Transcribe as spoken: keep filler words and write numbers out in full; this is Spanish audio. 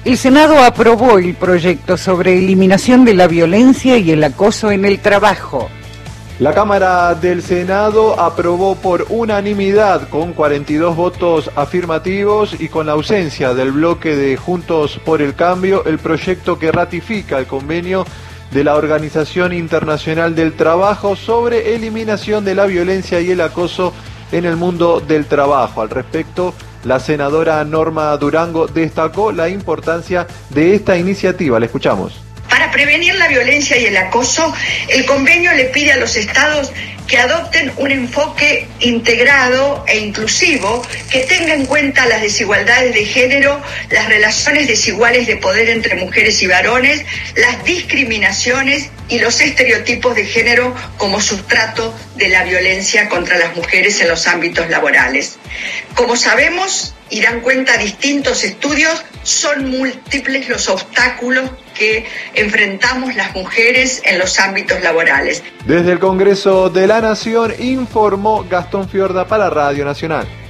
El Senado aprobó el proyecto sobre eliminación de la violencia y el acoso en el trabajo. La Cámara del Senado aprobó por unanimidad, con cuarenta y dos votos afirmativos y con la ausencia del bloque de Juntos por el Cambio, el proyecto que ratifica el convenio de la Organización Internacional del Trabajo sobre eliminación de la violencia y el acoso en el mundo del trabajo. Al respecto, la senadora Norma Durango destacó la importancia de esta iniciativa. La escuchamos. Para prevenir la violencia y el acoso, el convenio le pide a los estados que adopten un enfoque integrado e inclusivo que tenga en cuenta las desigualdades de género, las relaciones desiguales de poder entre mujeres y varones, las discriminaciones y los estereotipos de género como sustrato de la violencia contra las mujeres en los ámbitos laborales. Como sabemos y dan cuenta distintos estudios, son múltiples los obstáculos que enfrentamos las mujeres en los ámbitos laborales. Desde el Congreso de la Nación informó Gastón Fiorda para Radio Nacional.